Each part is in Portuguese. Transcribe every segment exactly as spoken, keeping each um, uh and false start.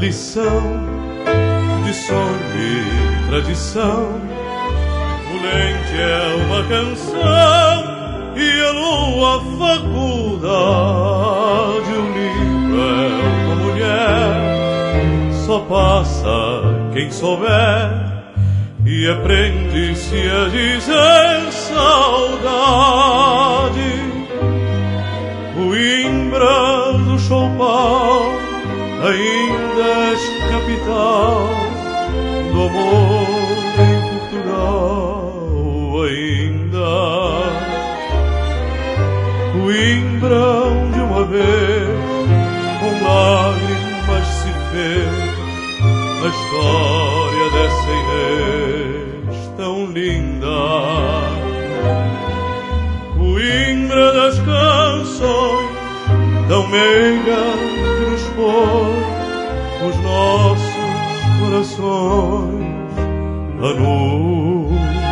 lição de sonho e tradição. O lente é uma canção e a lua faculdade. O livro é uma mulher, só passa quem souber e aprende-se a dizer saudade. Coimbra do Choupal ainda és capital do amor em Portugal ainda. Coimbra onde uma vez com lágrimas se fez a história dessa Inês tão linda. Coimbra das canções tão meiga que nos pôs os nossos corações a nu.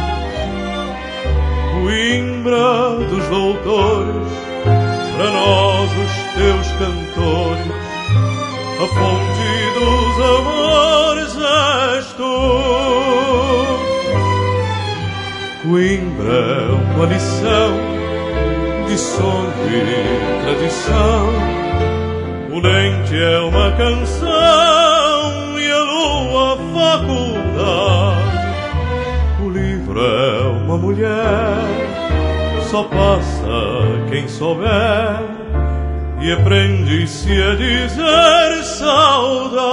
Coimbra dos doutores, para nós os teus cantores, a fonte dos amores és tu. Coimbra é uma lição de sonho e tradição. O lente é uma canção e a lua faculdade. O livro é uma mulher, só passa quem souber e aprende-se a dizer saudade.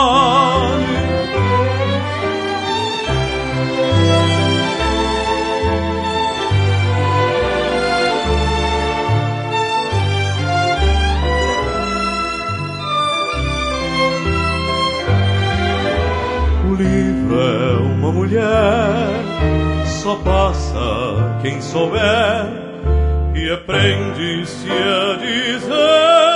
O livro é uma mulher, só passa quem souber e aprende-se a dizer